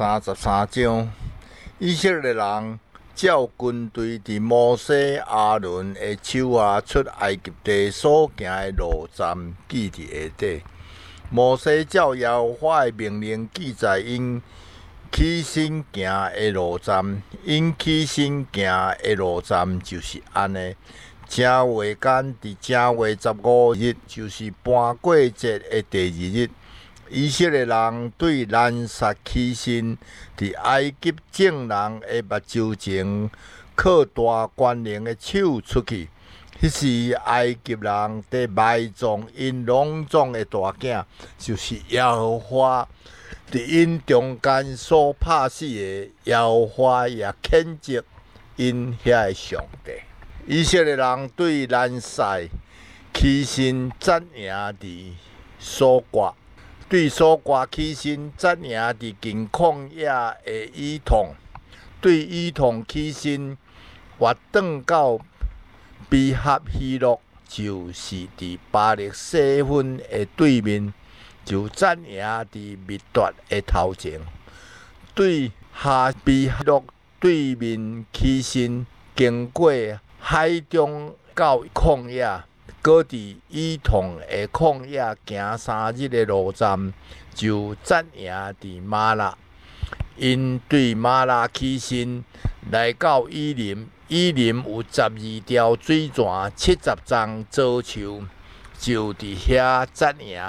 33章，以色列人照军队伫摩西、阿伦的手下出埃及地所行的路站记伫下底。摩西照耶和华的命令记在因起身行的路站，因起身行的路站就是安尼。正月间伫正月15日，就是搬过节的第2日。以色列人对兰撒起身，伫埃及众人的目睭前，靠大权能的手出去。迄时埃及人伫埋葬因隆重的大囝，就是耶和华伫因中间所拍死的。耶和华也谴责因遐的上帝。以色列人对兰撒起身战赢伫所刮。对所刮起身战赢伫近旷野的以同，对以同起身活转到比哈希洛，就是伫巴力西分的对面，就战赢伫密达的头前。对哈比哈洛对面起身，经过海中到旷野。搁伫以同的旷野行3日的路站，就战赢伫马拉。因对马拉起身，来到以林。以林有12条水泉，70丛藻树，就伫遐战赢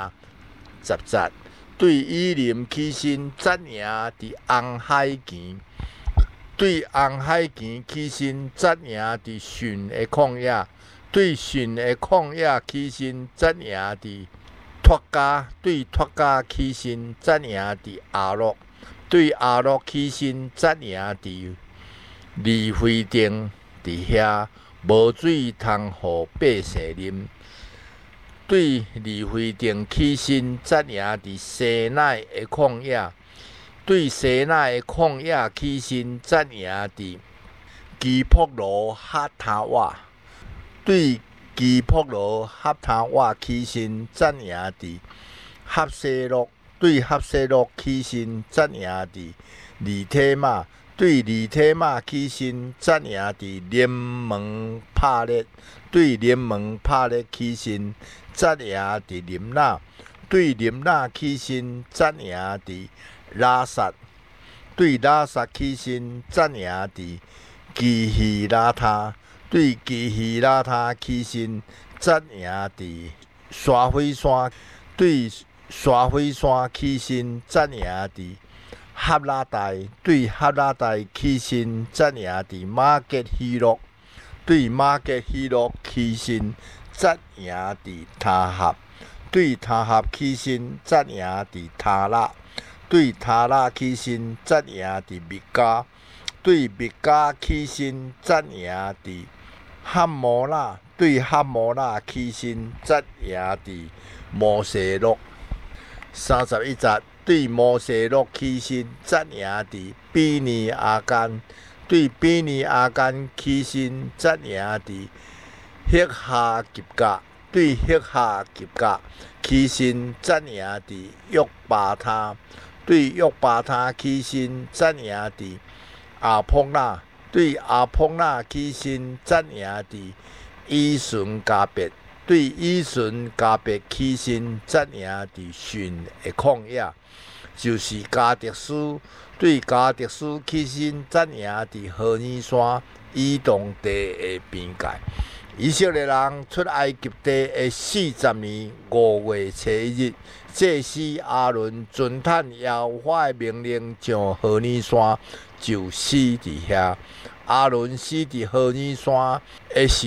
10节。对以林起身，战赢伫红海墘。对红海墘起身，战赢伫汛的旷野。对汛的旷野起身，战赢伫托家；对托家起身，战赢伫阿洛；对阿洛起身，战赢伫利非定。伫遐无水通互百姓啉。对利非定起身，战赢伫西奈的旷野；对西奈的旷野起身，战赢伫基卜罗哈塔瓦。对基卜罗哈塔瓦起身，战赢伫哈西洛；对哈西洛起身，战赢伫利提马；对利提马起身，战赢伫联盟帕列；对联盟帕列起身，战赢伫林纳；对林纳起身，战赢伫拉萨；对拉萨起身，战赢伫基希拉他。对基希拉他起身，战赢伫沙菲山；对沙菲山起身，战赢伫哈拉代；对哈拉代起身，战赢伫马吉希洛；对马吉希洛起身，战赢伫他合；对他合起身，战赢伫他拉；对他拉起身，战赢伫密加；对密加起身，战赢伫汉摩拉；对汉摩拉起身，战赢伫摩西洛。31节，对摩西洛起身，战赢伫比尼阿干；对比尼阿干起身，战赢伫赫哈吉甲；对赫哈吉甲起身，战赢伫约巴他；对约巴他起身，战赢伫阿蓬纳；对阿蓬纳起身，战赢伫以顺加别；对以顺加别起身，战赢伫汛的旷野，就是加德斯；对加德斯起身，战赢伫何尼山以东地的边界。以色列人出埃及地的40年5月初1日，祭司阿伦遵趁耶和华的命令，上何尼山就死伫遐。阿伦死伫何尼山的时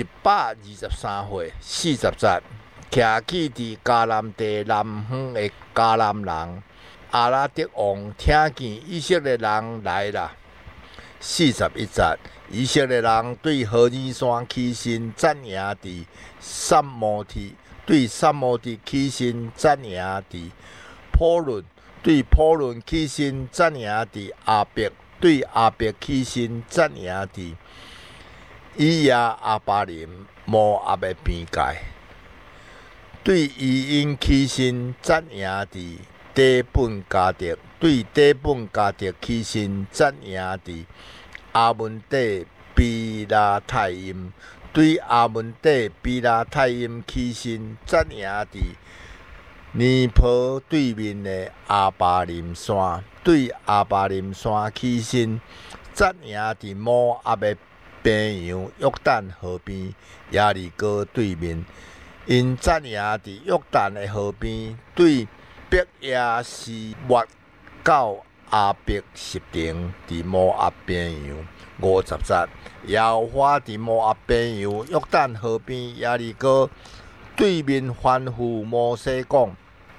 123岁，40节，徛起伫迦南地南方的迦南人阿拉德王听见以色列人来啦。41节，以色列人对何尼山起身，战赢伫撒摩提；对撒摩提起身，战赢伫坡伦；对坡伦起身，战赢伫阿伯；对阿伯起身，战赢伫以亚阿巴林摩押的边界；对以因起身，战赢伫底本加德； 对底本加特起身，扎营伫阿门底比拉太因，对阿门底比拉太因起身，扎营伫尼坡对面的阿巴林山，对阿巴林山起身，扎营伫摩押的平洋约旦河边耶利哥对面。因扎营伫约旦的河边，对伯耶斯末到阿伯十亭，伫摩押平洋。50节，耶和华伫摩押平洋约旦河边耶利哥对面吩咐摩西讲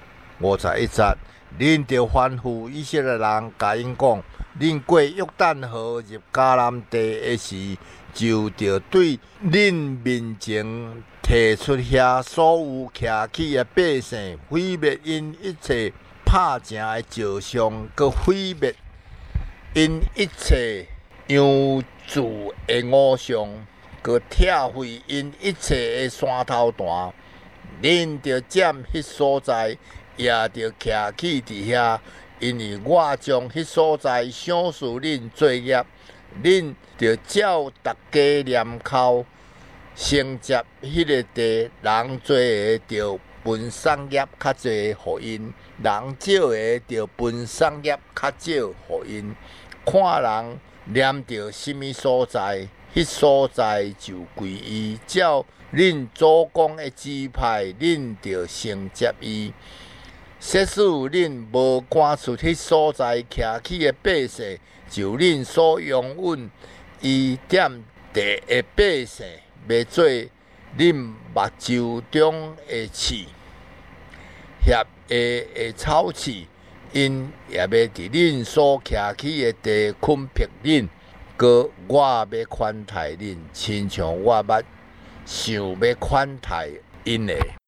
：51节，恁着吩咐以色列人，甲因讲：恁过约旦河入迦南地的时，就着对恁面前摕出遐所有徛起的百姓，毁灭因一切拍正的石像，佮毁灭因一切样子的偶像，佮拆毁因一切的山头坛。恁着占迄所在，也着徛起伫遐，因为我将迄所在赏赐恁作业。恁着照大家念口，承接迄个地，人多的着分产业较济互因，人少的着分产业较少互因。看人念着什么所在，迄所在就归伊。照恁祖公的支派，恁着承接伊。设使恁无赶出迄所在徛起的百姓，就恁所拥允伊点地的百姓，要做恁目睭中的刺，协的草刺，因也要伫恁所徛起的地困迫恁。搁我要款待恁，亲像我捌想要款待因的。